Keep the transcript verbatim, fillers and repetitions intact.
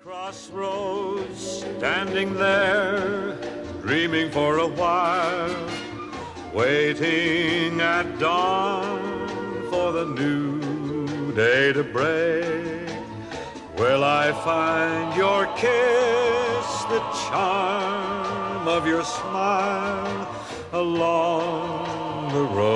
Crossroads, standing there, dreaming for a while, waiting at dawn for the new day to break. Will I find your kiss, the charm of your smile along the road?